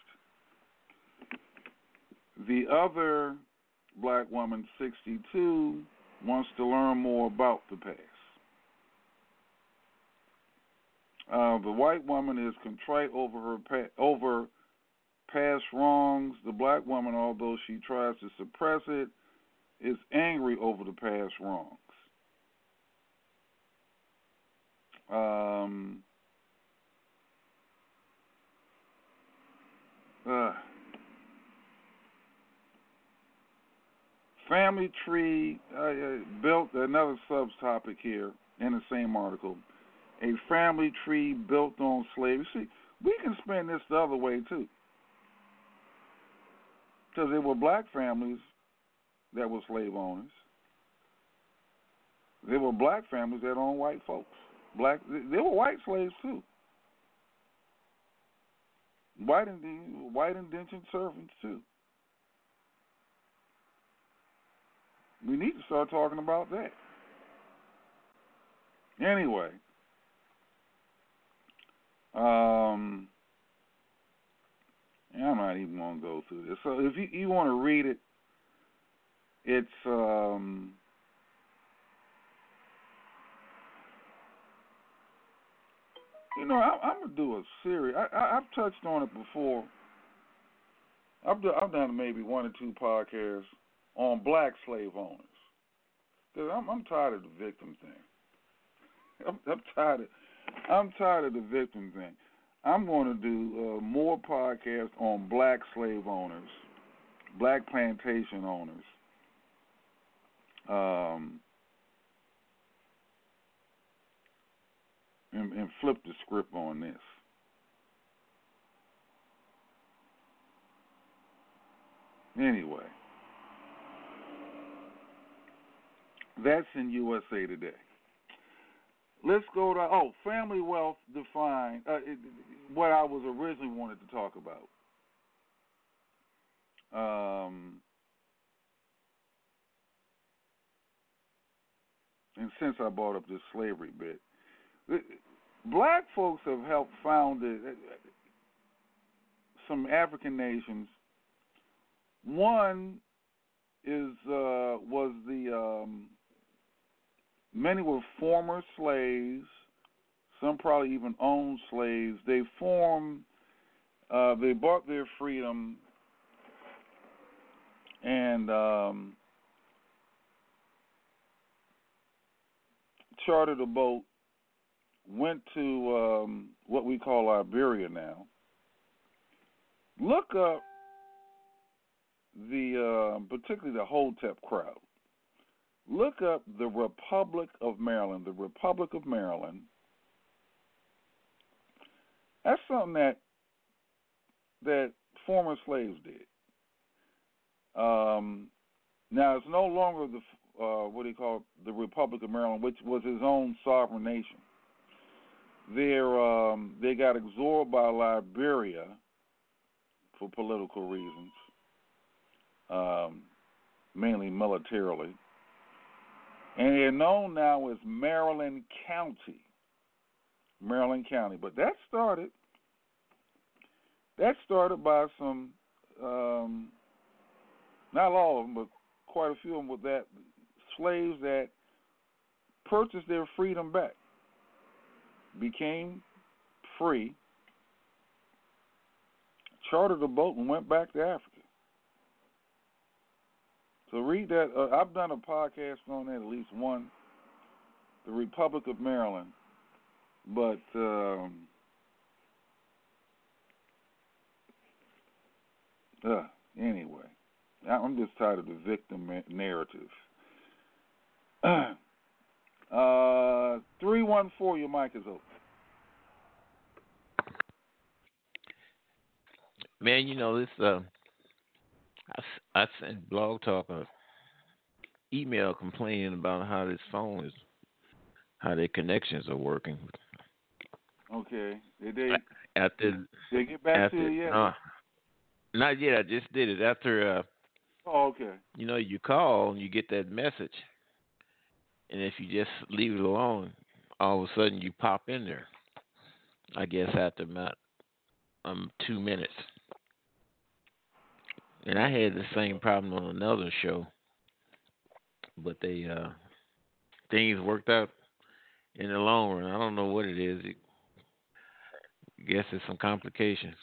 The other black woman, sixty-two, wants to learn more about the past. Uh, the white woman is contrite over her pa- over past wrongs. The black woman, although she tries to suppress it, is angry over the past wrongs. Um, uh, family tree uh, built, another subtopic here in the same article. A family tree built on slavery. See, we can spin this the other way too, because there were black families that were slave owners. There were black families that owned white folks. Black, there were white slaves too. White and white indentured servants too. We need to start talking about that. Anyway, um, I'm not even going to go through this. So if you, you want to read it, it's um, you know I, I'm gonna do a series. I, I, I've touched on it before. I've done, I've done maybe one or two podcasts on black slave owners. Cause I'm, I'm tired of the victim thing. I'm, I'm tired of I'm tired of the victim thing. I'm going to do uh, more podcasts on black slave owners, black plantation owners. Um, and, and flip the script on this. Anyway, that's in U S A Today. Let's go to, oh, family wealth defined, uh, it, what I was originally wanted to talk about. Um, and since I brought up this slavery bit, black folks have helped found some African nations. One is uh, was the um, many were former slaves. Some probably even owned slaves. They formed. Uh, they bought their freedom and um, chartered a boat. Went to um, what we call Liberia now. Look up the, uh, particularly the Hotep crowd. Look up the Republic of Maryland. The Republic of Maryland. That's something that that former slaves did. Um, now it's no longer the uh, what do you call it, the Republic of Maryland, which was his own sovereign nation. They're, um, they got absorbed by Liberia for political reasons, um, mainly militarily. And they're known now as Maryland County. Maryland County. But that started, that started by some, um, not all of them, but quite a few of them with that, slaves that purchased their freedom back. Became free, chartered a boat, and went back to Africa. So read that. Uh, I've done a podcast on that, at least one, the Republic of Maryland. But um, uh, anyway, I'm just tired of the victim narrative. Uh, three one four, your mic is open. Man, you know, this, uh, I, I sent Blog Talk an email complaining about how this phone is, how their connections are working. Okay. Did they, after, did they get back after, to you yet? Uh, not yet. I just did it. After, uh, oh, okay. You know, you call and you get that message. And if you just leave it alone, all of a sudden you pop in there. I guess after about um two minutes. And I had the same problem on another show, but they uh, things worked out in the long run. I don't know what it is. It, I guess it's some complications.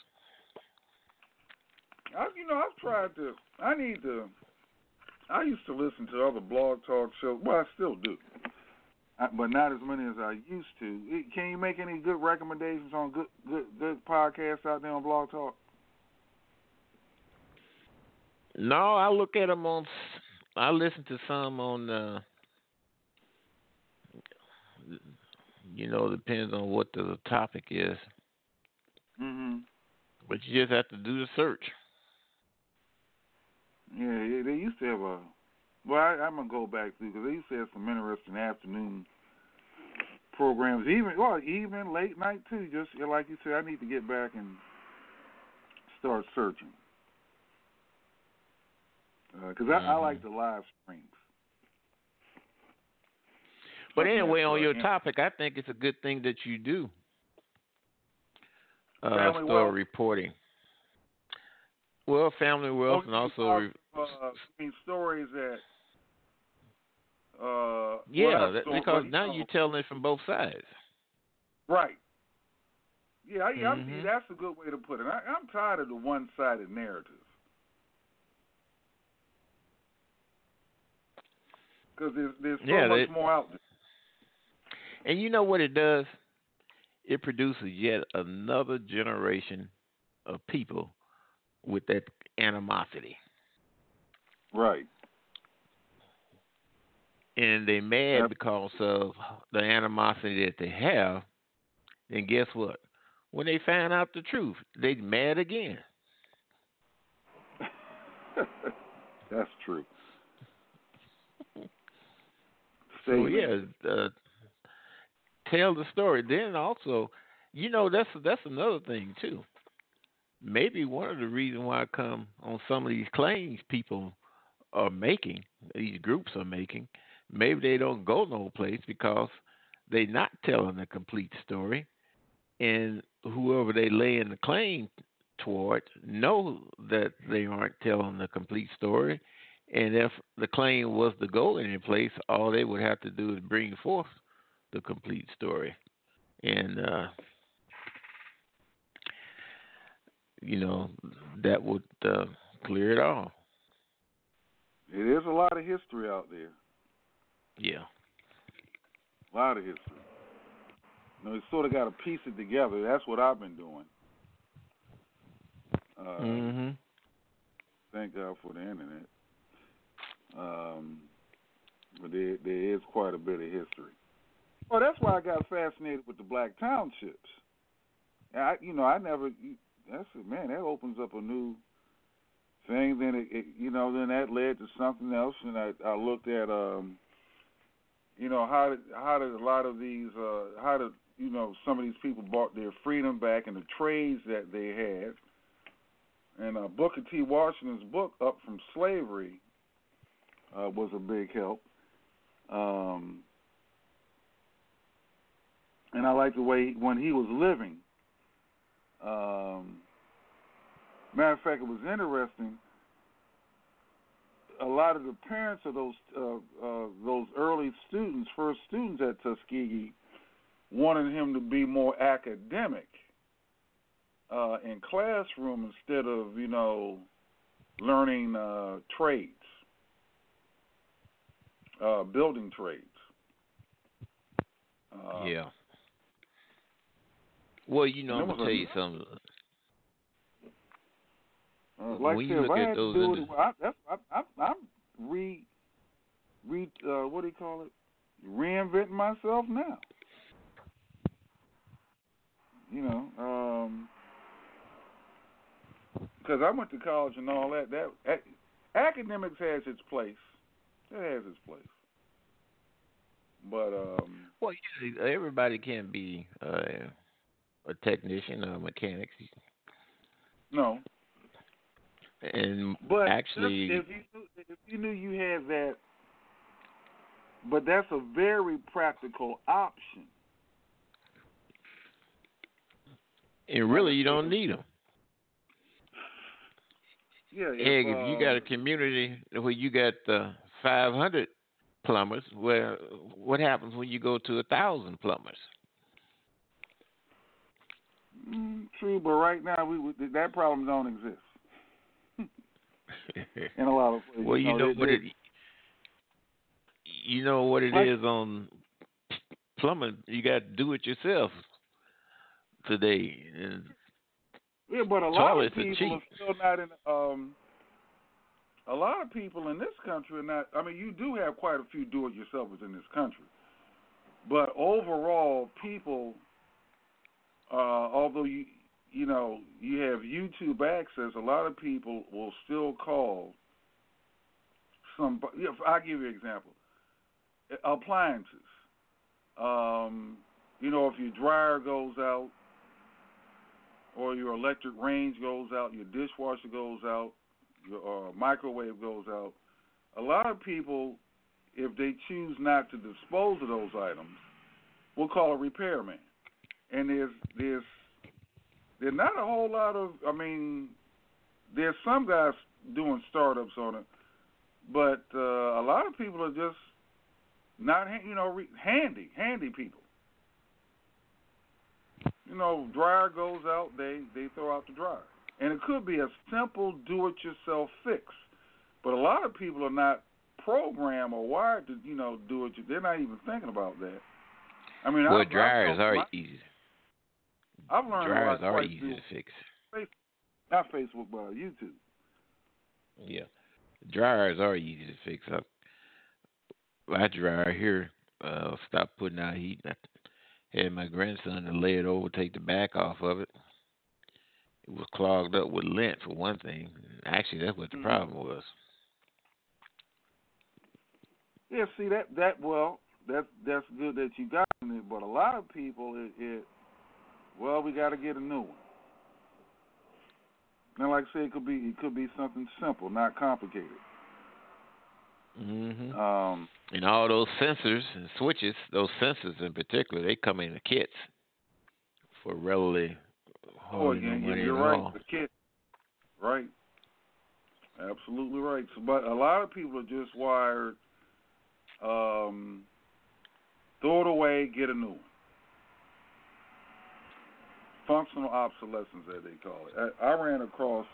I, you know, I've tried to. I need to. I used to listen to other Blog Talk shows. Well, I still do, I, but not as many as I used to. Can you make any good recommendations on good, good, good podcasts out there on Blog Talk? No, I look at them on. I listen to some on. Uh, you know, it depends on what the topic is. Mm-hmm. But you just have to do the search. Yeah, they used to have a. Well, I, I'm gonna go back through because they used to have some interesting afternoon programs, even well, even late night too. Just like you said, I need to get back and start searching because uh, mm-hmm. I, I like the live streams. But anyway, on your topic, I think it's a good thing that you do uh, family story wealth. reporting. Well, family wealth, oh, and also are, re- uh, I mean stories that. Uh, yeah, well, that, so, because well, now know, you're telling it from both sides. Right. Yeah, yeah, mm-hmm. I, that's a good way to put it. I, I'm tired of the one-sided narrative. Because there's, there's so yeah, much they, more out there. And you know what it does? It produces yet another generation of people with that animosity. Right. And they mad yep. because of the animosity that they have. And guess what? When they find out the truth, they mad again. That's true. So yeah, uh, tell the story. Then also, you know, that's that's another thing too. Maybe one of the reasons why I come on some of these claims people are making, these groups are making, maybe they don't go no place because they're not telling the complete story, and whoever they lay in the claim toward know that they aren't telling the complete story. And if the claim was to go any place, all they would have to do is bring forth the complete story. And, uh, you know, that would uh, clear it all. It is a lot of history out there. Yeah. A lot of history. You know, you sort of got to piece it together. That's what I've been doing. Uh, mm-hmm. Thank God for the internet. Um, but there, there is quite a bit of history. Well, that's why I got fascinated with the black townships. I, you know, I never. That's man, that opens up a new thing. Then it, it you know, then that led to something else, and I, I looked at, um, you know, how did how did a lot of these, uh, how did you know, some of these people bought their freedom back and the trades that they had. And uh, Booker T. Washington's book, Up from Slavery, uh, was a big help. Um, and I like the way when he was living. Um, matter of fact, it was interesting. A lot of the parents of those uh, uh, those early students, first students at Tuskegee, wanted him to be more academic uh, in classroom instead of, you know, learning uh, trades, uh, building trades. Uh, yeah. Well, you know, I'm going to tell you a, something. Uh, like when I you said, look if I at had those to do in it, I, that's, I, I, I'm re, re, uh, what do you call it? Reinventing myself now. You know, because um, I went to college and all that. That a, academics has its place. It has its place. But um, well, yeah, everybody can't be uh, a technician or a mechanic. No. And but actually, if you knew, if you knew you had that, but that's a very practical option. And really, you don't need them. Yeah. If, Egg, if uh, you got a community where you got uh, five hundred plumbers, well, what happens when you go to a thousand plumbers? Mm, true, but right now we, we that problem don't exist. In a lot of places. Well, you no, know they, what they, it. You know what it like, is on plumbing. You got to do it yourself today. And yeah, but a lot of people cheap. are still not in. Um, a lot of people in this country are not. I mean, you do have quite a few do-it-yourselfers in this country, but overall, people, uh, although you you know you have YouTube access, a lot of people will still call. Some. Yeah, I'll give you an example. Appliances. Um, you know, if your dryer goes out, or your electric range goes out, your dishwasher goes out, your uh, microwave goes out, a lot of people if they choose not to dispose of those items, we'll call a repairman. And there's there's there's not a whole lot of, I mean, there's some guys doing startups on it, but uh, a lot of people are just not, you know, re- handy, handy people. You know, dryer goes out, they, they throw out the dryer. And it could be a simple do-it-yourself fix. But a lot of people are not programmed or wired to, you know, do it. They're not even thinking about that. I mean, well, I've, dryers I've are my, easy. I've learned dryers a lot are quite easy through, to fix. Not Facebook, but YouTube. Yeah, dryers are easy to fix. I, my dryer here uh, stopped putting out heat. I had my grandson to lay it over, take the back off of it. It was clogged up with lint, for one thing. Actually, that's what the mm-hmm. problem was. Yeah, see, that, that well, that, that's good that you got it, but a lot of people, it, it well, we got to get a new one. And like I said, it could be, it could be something simple, not complicated. Mm-hmm. Um, and all those sensors and switches, those sensors in particular, they come in the kits for relatively oh, hardly yeah, no money you're at right. all. The kit, right? Absolutely right. So, but a lot of people are just wired. Um, throw it away, get a new one. Functional obsolescence, as they call it. I, I ran across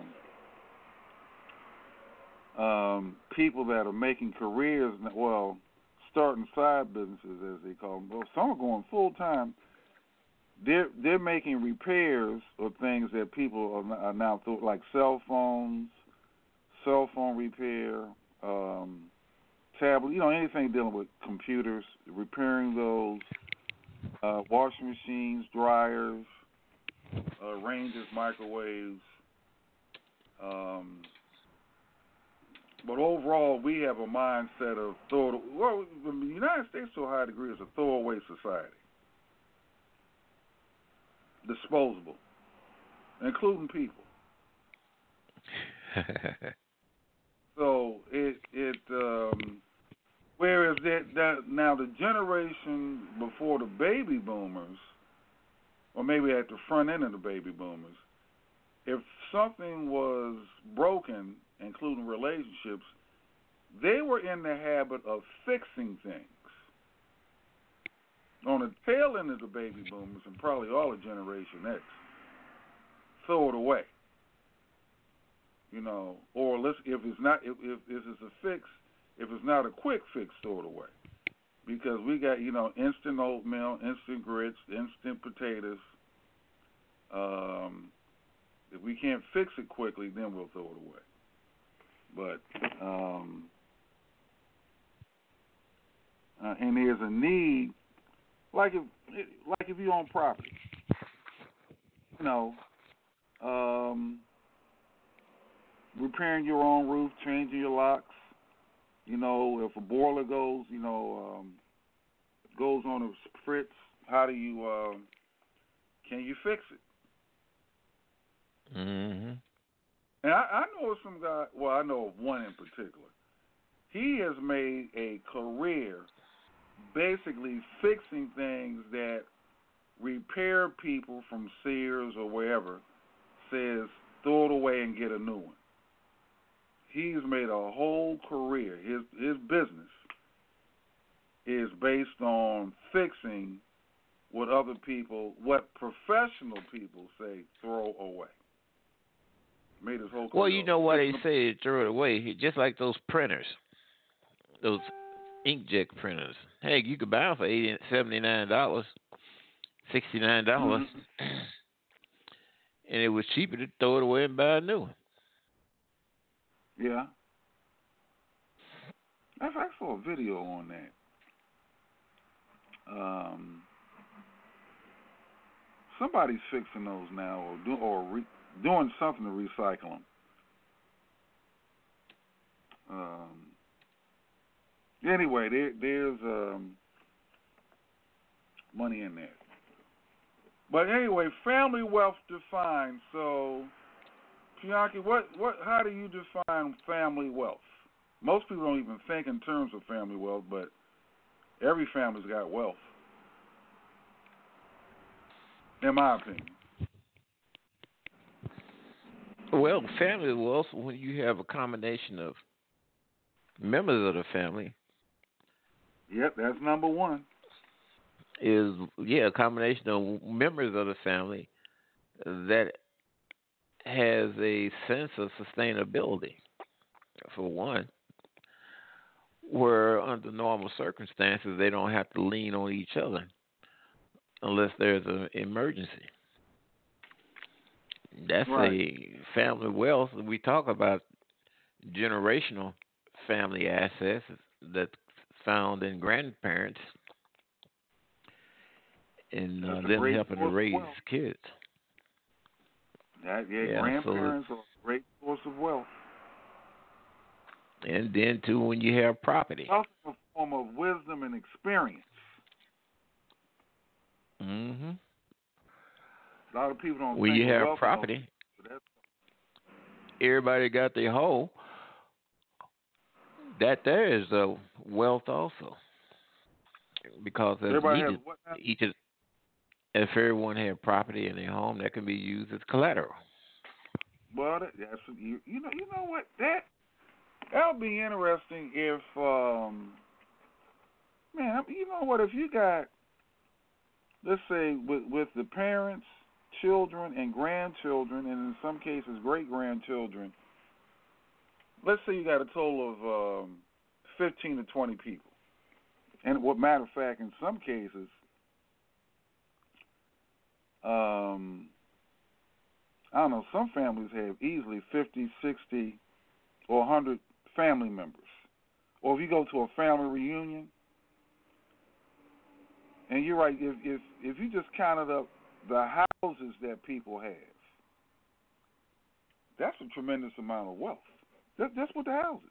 um, um, people that are making careers, well, starting side businesses, as they call them. Well, some are going full time. They're they're making repairs of things that people are, are now through, like cell phones, cell phone repair, um, tablet, you know, anything dealing with computers, repairing those, uh, washing machines, dryers. Uh, ranges, microwaves. Um, but overall, we have a mindset of throw. Well, the United States, to a high degree, is a throwaway society, disposable, including people. So it it um, whereas that, that now the generation before the baby boomers. Or maybe at the front end of the baby boomers, if something was broken, including relationships, they were in the habit of fixing things. On the tail end of the baby boomers, and probably all of Generation X, throw it away. You know, or let's if it's not if, if, if it's a fix, if it's not a quick fix, throw it away. Because we got, you know, instant oatmeal, instant grits, instant potatoes. Um, if we can't fix it quickly, then we'll throw it away. But, um, uh, and there's a need, like if, like if you own property, you know, um, repairing your own roof, changing your locks. You know, if a boiler goes, you know, um, goes on a fritz, how do you, uh, can you fix it? Mm-hmm. And I, I know of some guy, well, I know of one in particular. He has made a career basically fixing things that repair people from Sears or wherever says throw it away and get a new one. He's made a whole career. His his business is based on fixing what other people, what professional people say throw away. Made his whole career. Well, you know why they say throw it away? Just like those printers, those inkjet printers. Hey, you could buy them for eighty, seventy-nine dollars, sixty-nine dollars, mm-hmm. and it was cheaper to throw it away and buy a new one. Yeah. I, I saw a video on that. Um, somebody's fixing those now, or do, or re, doing something to recycle them. Um. Anyway, there, there's um, money in there. But anyway, family wealth defined. So, Pianki, what, what, how do you define family wealth? most people don't even think in terms of family wealth, but every family's got wealth, in my opinion. Well, family wealth, when you have a combination of members of the family. Yep, that's number one. Is, yeah, a combination of members of the family that has a sense of sustainability, for one, where under normal circumstances they don't have to lean on each other unless there's an emergency. That's right. a family wealth. We talk about generational family assets that's found in grandparents and uh, them helping to raise kids. That, yeah, yeah, grandparents so are a great source of wealth. And then, too, when you have property. Also a form of wisdom and experience. Mm-hmm. A lot of people don't when think you have wealth property, knows, everybody got their whole. That there is the wealth also. Because as everybody needed, has what now? each of, if everyone had property in their home, that can be used as collateral. Well, that, that's you, you know. You know what? That that'll be interesting if, um, man. You know what? If you got, let's say, with with the parents, children, and grandchildren, and in some cases great grandchildren. Let's say you got a total of um, fifteen to twenty people, and what matter of fact, in some cases. Um, I don't know, some families have easily fifty, sixty, or one hundred family members. Or if you go to a family reunion, and you're right, if if, if you just counted up the houses that people have, that's a tremendous amount of wealth. That, that's what the houses.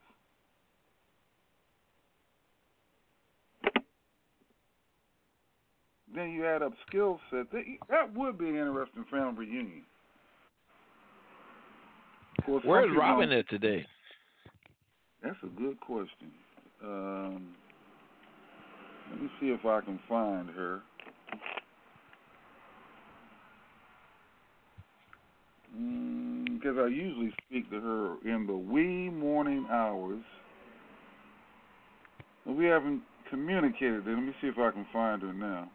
Then you add up skill set. That would be an interesting family reunion. Course, where's Robin at today? That's a good question. Um, let me see if I can find her. Because mm, I usually speak to her in the wee morning hours. We haven't communicated. Let me see if I can find her now.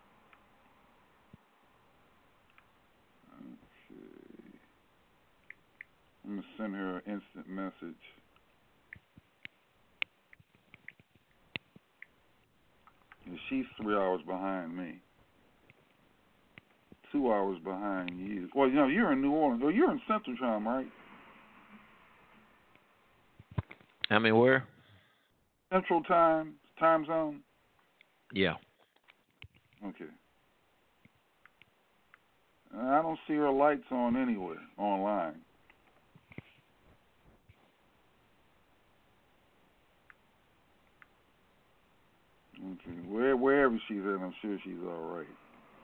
I'm going to send her an instant message. And she's three hours behind me. Two hours behind you. Well, you know, you're in New Orleans. Well, you're in Central Time, right? I mean, where? Central Time, time zone? Yeah. Okay. I don't see her lights on anywhere online. Okay. Where, wherever she's at, I'm sure she's all right.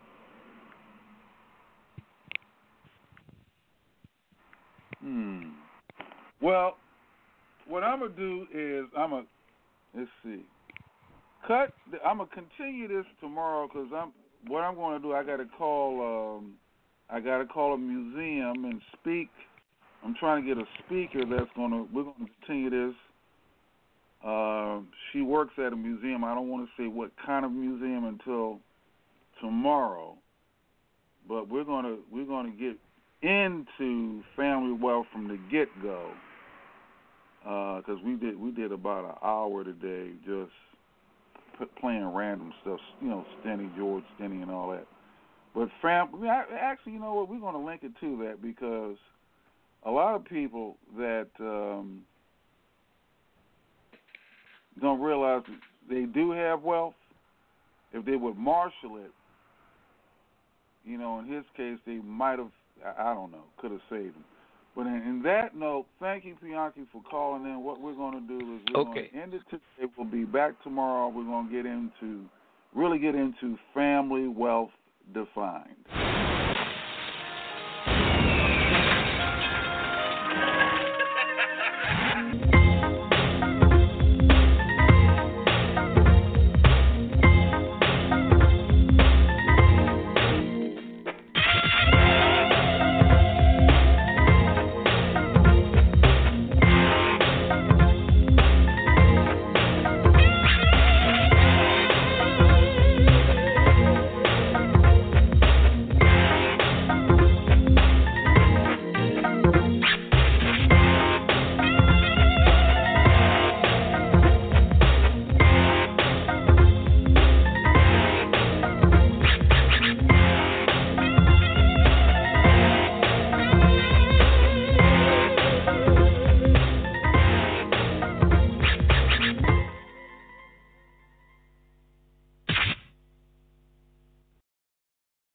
Hmm. Well, what I'm gonna do is I'm gonna let's see. Cut. I'm gonna continue this tomorrow because I'm. What I'm going to do, I got to call. Um, I got to call a museum and speak. I'm trying to get a speaker that's going to. We're going to continue this. Uh, she works at a museum. I don't want to say what kind of museum until tomorrow, but we're going to we're going to get into family wealth from the get go because uh, we did we did about an hour today just p- playing random stuff, you know, Stenny, George Stenny, and all that. But fam, actually, you know what? We're going to link it to that because a lot of people that um, don't realize they do have wealth. If they would marshal it, you know, in his case, they might have, I don't know, could have saved him. But in, in that note, thank you, Bianchi, for calling in. What we're going to do is we're okay. going to end it today. We'll be back tomorrow. We're going to get into, really get into family wealth defined.